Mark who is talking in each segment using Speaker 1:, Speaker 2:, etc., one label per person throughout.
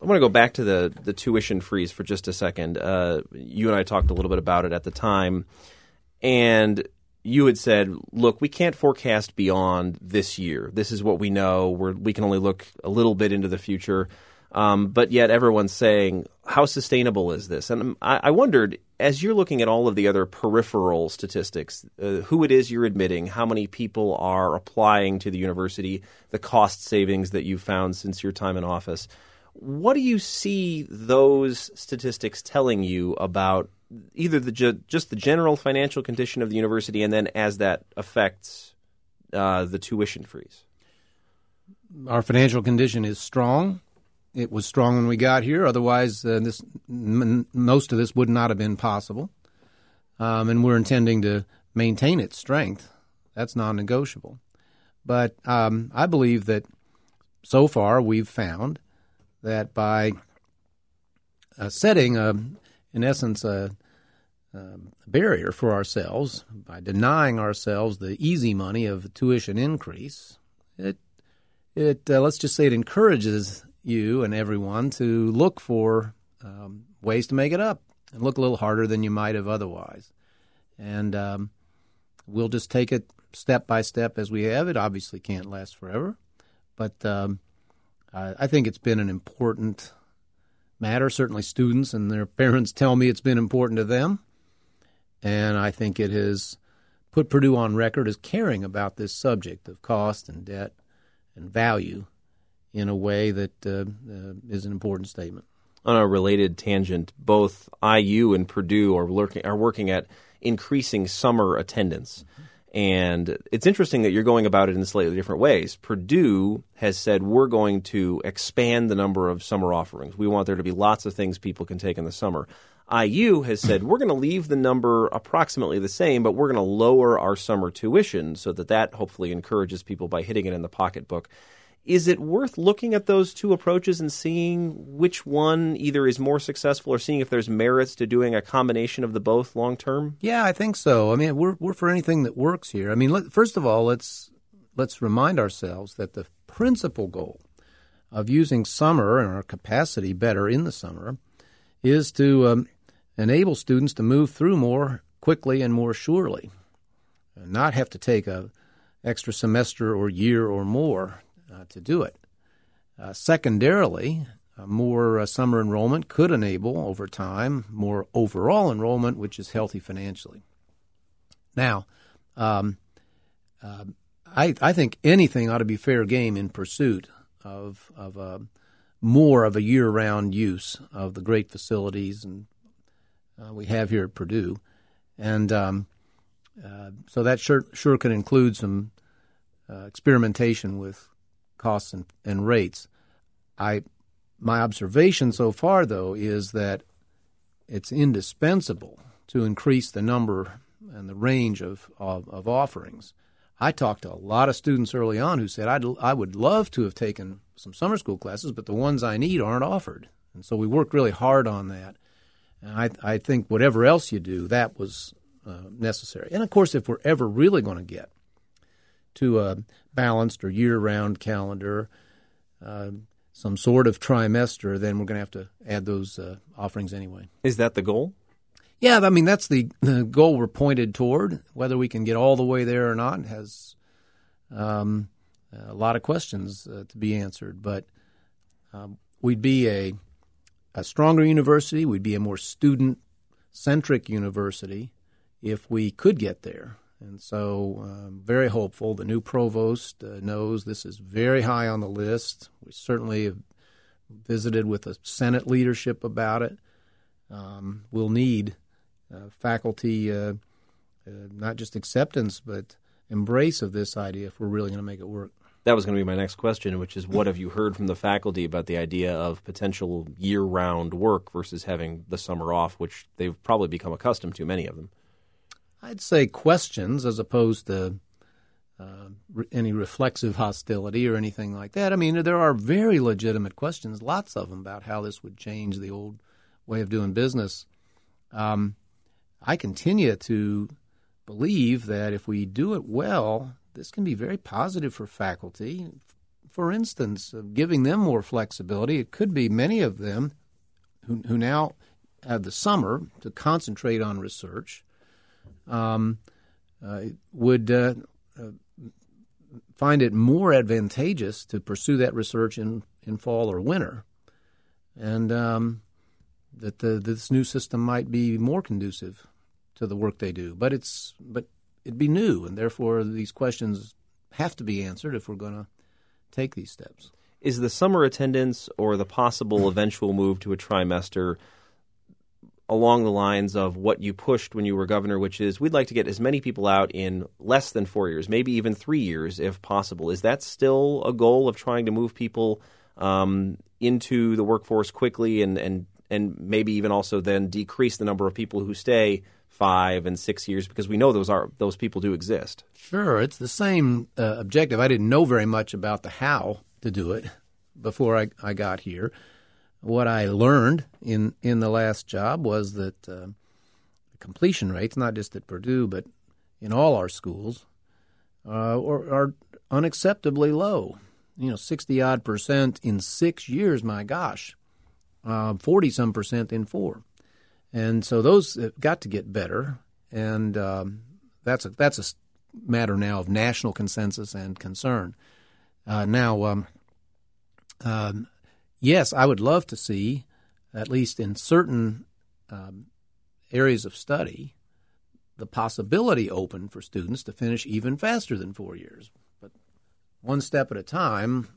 Speaker 1: want to go back to the tuition freeze for just a second. You and I talked a little bit about it at the time, and you had said, look, we can't forecast beyond this year. This is what we know. We can only look a little bit into the future. But yet everyone's saying, how sustainable is this? And I wondered, as you're looking at all of the other peripheral statistics, who it is you're admitting, how many people are applying to the university, the cost savings that you've found since your time in office, what do you see those statistics telling you about either just the general financial condition of the university and then as that affects the tuition freeze?
Speaker 2: Our financial condition is strong. It was strong when we got here. Otherwise, most of this would not have been possible. And we're intending to maintain its strength. That's non-negotiable. But I believe that so far we've found that by setting, in essence, a barrier for ourselves, by denying ourselves the easy money of a tuition increase, it let's just say it encourages you and everyone to look for ways to make it up and look a little harder than you might have otherwise. And we'll just take it step by step as we have. It obviously can't last forever, but I think it's been an important matter. Certainly students and their parents tell me it's been important to them, and I think it has put Purdue on record as caring about this subject of cost and debt and value in a way that is an important statement.
Speaker 1: On a related tangent, both IU and Purdue are working at increasing summer attendance. Mm-hmm. And it's interesting that you're going about it in slightly different ways. Purdue has said we're going to expand the number of summer offerings. We want there to be lots of things people can take in the summer. IU has said we're going to leave the number approximately the same, but we're going to lower our summer tuition so that hopefully encourages people by hitting it in the pocketbook. Is it worth looking at those two approaches and seeing which one either is more successful or seeing if there's merits to doing a combination of the both long term?
Speaker 2: Yeah, I think so. I mean, we're for anything that works here. I mean, first of all, let's remind ourselves that the principal goal of using summer and our capacity better in the summer is to enable students to move through more quickly and more surely, and not have to take a extra semester or year or more to do it. Secondarily, more summer enrollment could enable, over time, more overall enrollment, which is healthy financially. Now, I think anything ought to be fair game in pursuit of more of a year-round use of the great facilities and we have here at Purdue. And so that sure can include some experimentation with costs and rates. My observation so far, though, is that it's indispensable to increase the number and the range of offerings. I talked to a lot of students early on who said, I would love to have taken some summer school classes, but the ones I need aren't offered. And so we worked really hard on that. And I think whatever else you do, that was necessary. And, of course, if we're ever really going to get to a balanced or year-round calendar, some sort of trimester, then we're going to have to add those offerings anyway.
Speaker 1: Is that the goal?
Speaker 2: Yeah, I mean, that's the goal we're pointed toward. Whether we can get all the way there or not has a lot of questions to be answered. But we'd be a stronger university. We'd be a more student-centric university if we could get there. And so I'm very hopeful. The new provost knows this is very high on the list. We certainly have visited with the Senate leadership about it. We'll need faculty, not just acceptance, but embrace of this idea if we're really going to make it work.
Speaker 1: That was going to be my next question, which is what have you heard from the faculty about the idea of potential year-round work versus having the summer off, which they've probably become accustomed to, many of them?
Speaker 2: I'd say questions as opposed to any reflexive hostility or anything like that. I mean, there are very legitimate questions, lots of them, about how this would change the old way of doing business. I continue to believe that if we do it well, this can be very positive for faculty, for instance, of giving them more flexibility. It could be many of them who now have the summer to concentrate on research would find it more advantageous to pursue that research in fall or winter, and that this new system might be more conducive to the work they do. But it'd be new, and therefore these questions have to be answered if we're going to take these steps.
Speaker 1: Is the summer attendance or the possible eventual move to a trimester along the lines of what you pushed when you were governor, which is we'd like to get as many people out in less than 4 years, maybe even 3 years if possible? Is that still a goal of trying to move people into the workforce quickly and maybe even also then decrease the number of people who stay 5 and 6 years, because we know those people do exist?
Speaker 2: Sure, it's the same objective. I didn't know very much about the how to do it before I got here. What I learned in the last job was that the completion rates, not just at Purdue but in all our schools, are unacceptably low. 60-odd% in 6 years, my gosh, 40-some% in 4. And so those have got to get better, and that's a matter now of national consensus and concern. Yes, I would love to see, at least in certain areas of study, the possibility open for students to finish even faster than 4 years. But one step at a time,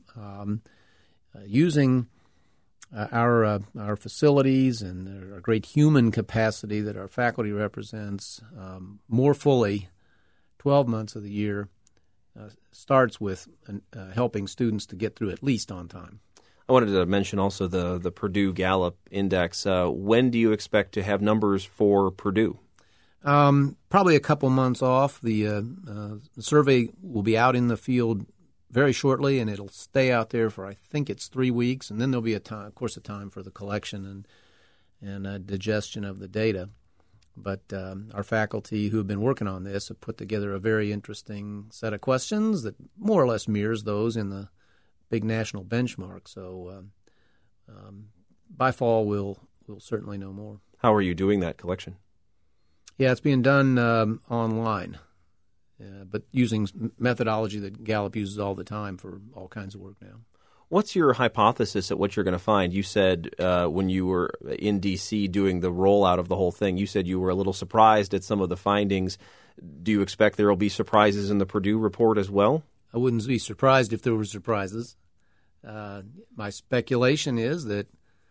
Speaker 2: using our facilities and our great human capacity that our faculty represents more fully 12 months of the year starts with helping students to get through at least on time.
Speaker 1: I wanted to mention also the Purdue Gallup Index. When do you expect to have numbers for Purdue?
Speaker 2: Probably a couple months off. The survey will be out in the field very shortly, and it'll stay out there for, I think it's 3 weeks, and then there'll be a time for the collection and digestion of the data. But our faculty who have been working on this have put together a very interesting set of questions that more or less mirrors those in the big national benchmark. So by fall, we'll certainly know more.
Speaker 1: How are you doing that collection?
Speaker 2: Yeah, it's being done online, but using methodology that Gallup uses all the time for all kinds of work now.
Speaker 1: What's your hypothesis at what you're going to find? You said when you were in D.C. doing the rollout of the whole thing, you said you were a little surprised at some of the findings. Do you expect there will be surprises in the Purdue report as well?
Speaker 2: I wouldn't be surprised if there were surprises. My speculation is that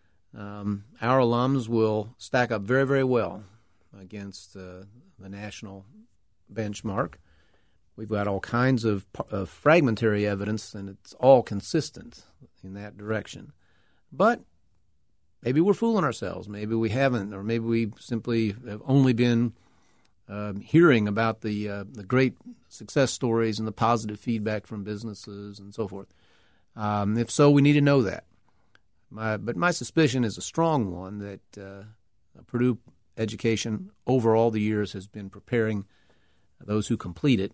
Speaker 2: our alums will stack up very, very well against the national benchmark. We've got all kinds of fragmentary evidence, and it's all consistent in that direction. But maybe we're fooling ourselves. Maybe we haven't, or maybe we simply have only been hearing about the great success stories and the positive feedback from businesses and so forth. If so, we need to know that. But my suspicion is a strong one that Purdue education over all the years has been preparing those who complete it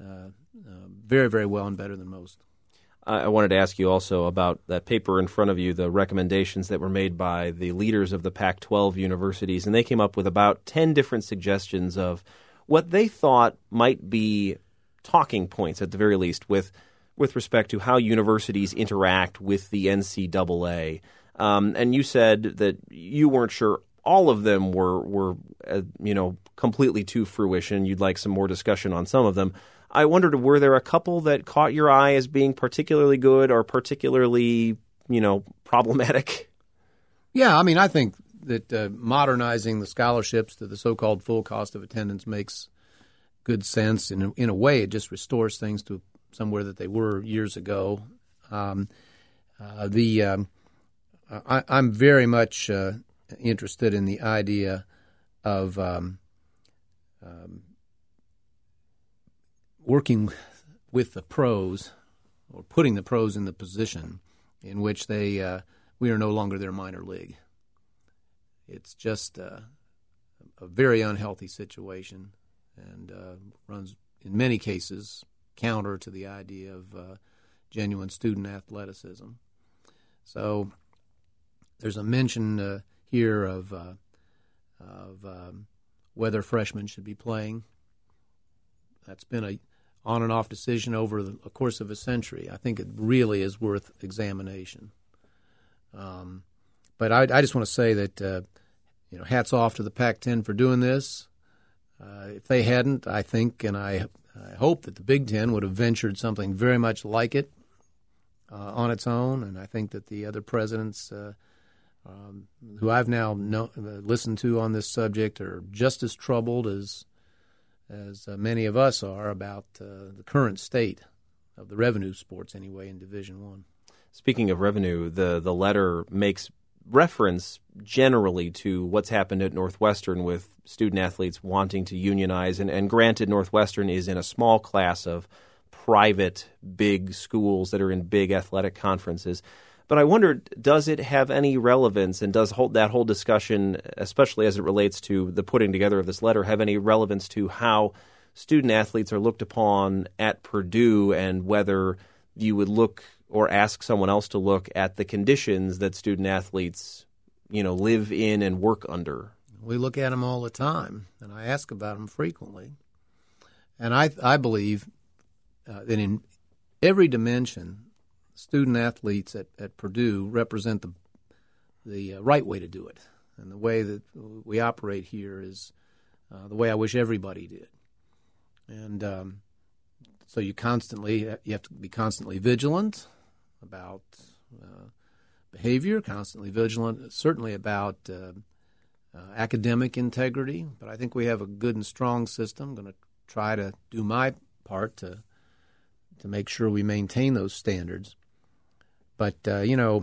Speaker 2: very, very well and better than most.
Speaker 1: I wanted to ask you also about that paper in front of you, the recommendations that were made by the leaders of the Pac-12 universities, and they came up with about 10 different suggestions of what they thought might be talking points, at the very least, with respect to how universities interact with the NCAA. And you said that you weren't sure all of them were completely to fruition. You'd like some more discussion on some of them. I wondered, were there a couple that caught your eye as being particularly good or particularly, problematic?
Speaker 2: Yeah, I mean, I think that modernizing the scholarships to the so-called full cost of attendance makes good sense. In a way, it just restores things to somewhere that they were years ago. I'm very much interested in the idea of working with the pros, or putting the pros in the position in which we are no longer their minor league. It's just a very unhealthy situation, and runs in many cases counter to the idea of genuine student athleticism. So there's a mention here of whether freshmen should be playing. That's been a on and off decision over the course of a century. I think it really is worth examination. But I just want to say that hats off to the Pac-10 for doing this. If they hadn't, I think, and I hope that the Big Ten would have ventured something very much like it on its own. And I think that the other presidents who I've now listened to on this subject are just as troubled as many of us are about the current state of the revenue sports, anyway, in Division I.
Speaker 1: Speaking of revenue, the letter makes reference generally to what's happened at Northwestern with student athletes wanting to unionize. And granted, Northwestern is in a small class of private big schools that are in big athletic conferences. But I wondered, does it have any relevance, and does that whole discussion, especially as it relates to the putting together of this letter, have any relevance to how student athletes are looked upon at Purdue, and whether you would look or ask someone else to look at the conditions that student athletes, live in and work under?
Speaker 2: We look at them all the time, and I ask about them frequently. And I believe that in every dimension, student athletes at Purdue represent the right way to do it. And the way that we operate here is the way I wish everybody did. And so you have to be constantly vigilant about behavior, constantly vigilant, certainly about academic integrity. But I think we have a good and strong system. I'm going to try to do my part to make sure we maintain those standards. But, in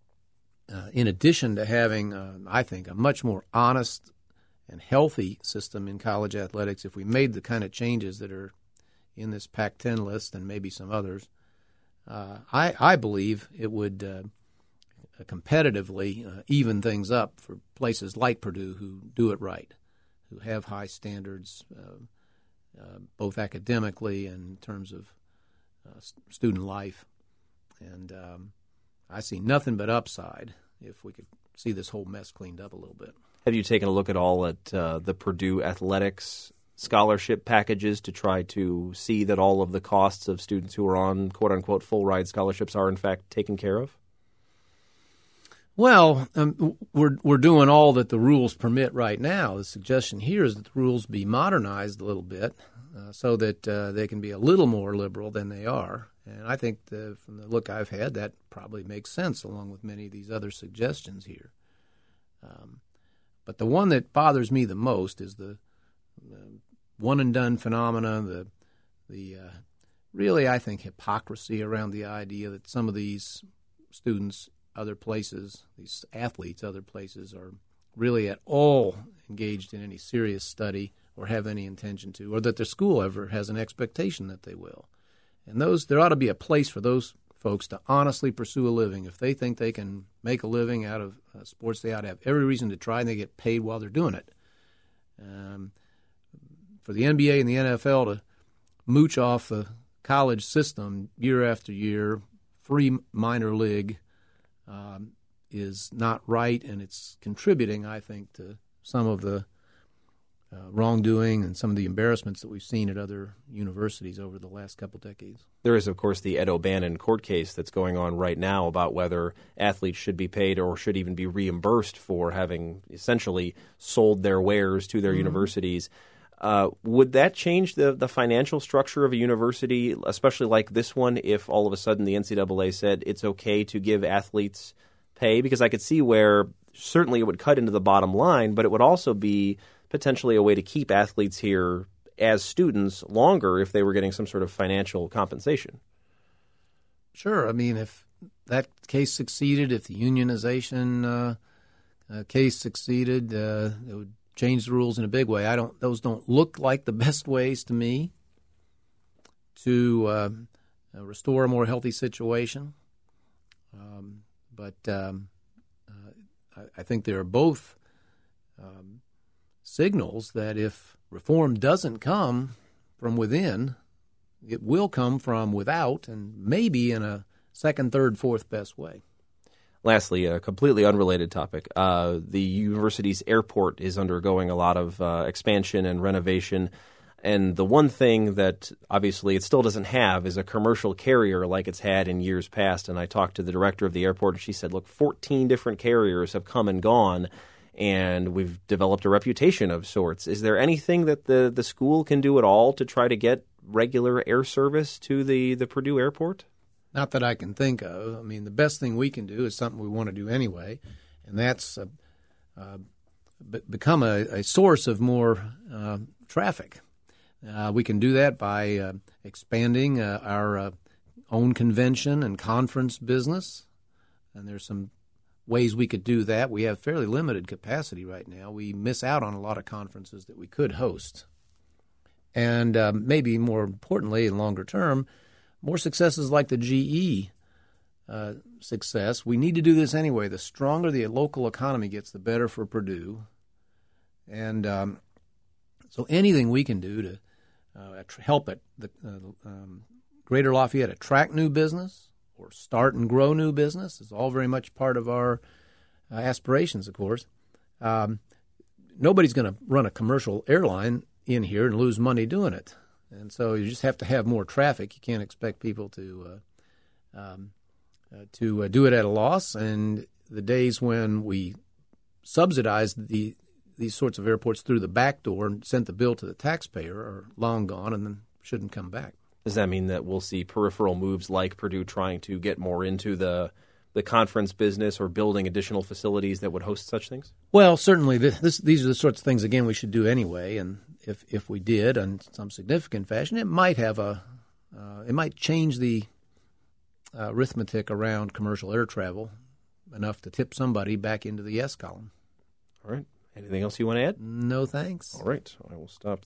Speaker 2: addition to having, I think, a much more honest and healthy system in college athletics, if we made the kind of changes that are in this Pac-10 list and maybe some others, I believe it would competitively even things up for places like Purdue who do it right, who have high standards both academically and in terms of student life. And I see nothing but upside if we could see this whole mess cleaned up a little bit.
Speaker 1: Have you taken a look at all at the Purdue athletics scholarship packages to try to see that all of the costs of students who are on quote-unquote full-ride scholarships are in fact taken care of?
Speaker 2: Well, we're doing all that the rules permit right now. The suggestion here is that the rules be modernized a little bit so that they can be a little more liberal than they are. And I think from the look I've had, that probably makes sense along with many of these other suggestions here. But the one that bothers me the most is the one-and-done phenomena, the really, I think, hypocrisy around the idea that some of these students other places, these athletes other places, are really at all engaged in any serious study or have any intention to, or that their school ever has an expectation that they will. And there ought to be a place for those folks to honestly pursue a living. If they think they can make a living out of sports, they ought to have every reason to try, and they get paid while they're doing it. For the NBA and the NFL to mooch off the college system year after year, free minor league, is not right, and it's contributing, I think, to some of the wrongdoing and some of the embarrassments that we've seen at other universities over the last couple decades.
Speaker 1: There is, of course, the Ed O'Bannon court case that's going on right now about whether athletes should be paid or should even be reimbursed for having essentially sold their wares to their universities. Would that change the financial structure of a university, especially like this one, if all of a sudden the NCAA said it's okay to give athletes pay? Because I could see where certainly it would cut into the bottom line, but it would also be potentially a way to keep athletes here as students longer if they were getting some sort of financial compensation.
Speaker 2: Sure. I mean, if that case succeeded, if the unionization case succeeded, it would change the rules in a big way. Those don't look like the best ways to me to restore a more healthy situation. But I think they are both signals that if reform doesn't come from within, It will come from without, and maybe in a second, third, fourth best way.
Speaker 1: Lastly, a completely unrelated topic. The university's airport is undergoing a lot of expansion and renovation. And the one thing that obviously it still doesn't have is a commercial carrier like it's had in years past. And I talked to the director of the airport, and she said, look, 14 different carriers have come and gone, and we've developed a reputation of sorts. Is there anything that the school can do at all to try to get regular air service to the Purdue airport?
Speaker 2: Not that I can think of. I mean, the best thing we can do is something we want to do anyway, and that's become a source of more traffic. We can do that by expanding our own convention and conference business, and there's some ways we could do that. We have fairly limited capacity right now. We miss out on a lot of conferences that we could host. And maybe more importantly, in longer term, more successes like the GE success. We need to do this anyway. The stronger the local economy gets, the better for Purdue. And so anything we can do to help the Greater Lafayette attract new business or start and grow new business is all very much part of our aspirations, of course. Nobody's going to run a commercial airline in here and lose money doing it. And so you just have to have more traffic. You can't expect people to do it at a loss. And the days when we subsidized these sorts of airports through the back door and sent the bill to the taxpayer are long gone and then shouldn't come back.
Speaker 1: Does that mean that we'll see peripheral moves like Purdue trying to get more into the conference business or building additional facilities that would host such things?
Speaker 2: Well, certainly these are the sorts of things, again, we should do anyway. And if we did in some significant fashion, it might have it might change the arithmetic around commercial air travel enough to tip somebody back into the yes column.
Speaker 1: All right. Anything else you want to add?
Speaker 2: No, thanks.
Speaker 1: All right. I will stop